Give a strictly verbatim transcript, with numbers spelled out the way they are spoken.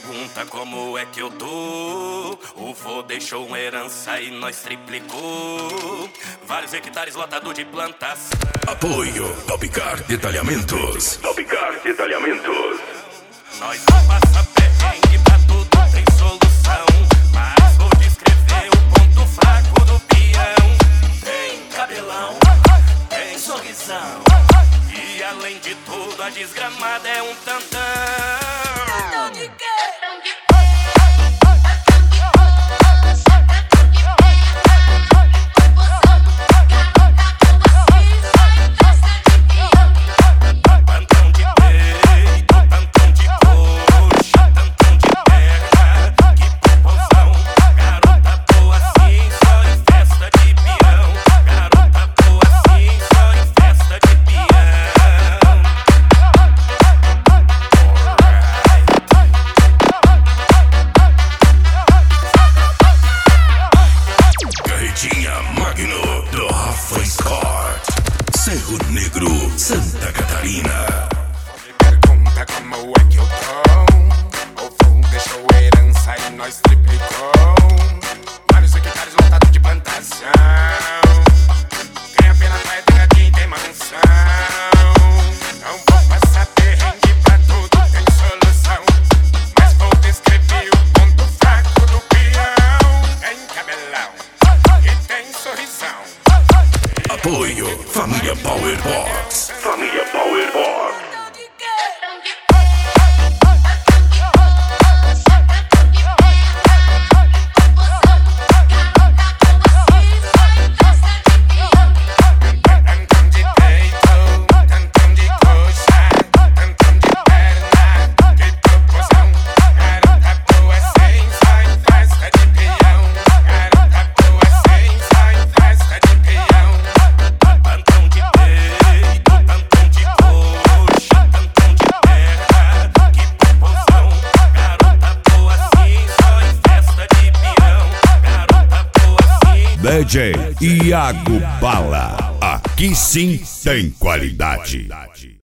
pergunta como é que eu tô. O vô deixou uma herança e nós triplicou. Vários hectares lotado de plantação. Apoio Topcar Detalhamentos. Topcar Detalhamentos. Nós não passa perrengue, pra tudo tem solução. Mas vou descrever o ponto fraco do peão. Tem cabelão, tem sorrisão. E além de tudo a desgramada é um tantão. Tantão de quê? Magno do Rafa Scott, Cerro Negro, Santa Catarina. Me pergunta como é que eu tô. O vô deixou herança e nós triplicou. Vários hectares lotados de plantação. Quem apenas vai ter quem tem mansão. Não vou passar perrengue, pra tudo tem solução. Mas vou descrever o ponto fraco do peão. Tem cabelão e tem sorrisão. Apoio Família Power Box. Família Power Box. Tantão de quê? Tantão de peito, tantão de coxa, tantão de perna, que proporção. Garota boa sem só em festa de peão. Garota boa sem só em festa de peão. Tantão de peito, tantão de coxa, tantão de perna, que proporção. Garota boa assim, só em festa de peão. Garota boa assim. D J Iago Bala. Aqui sim tem qualidade.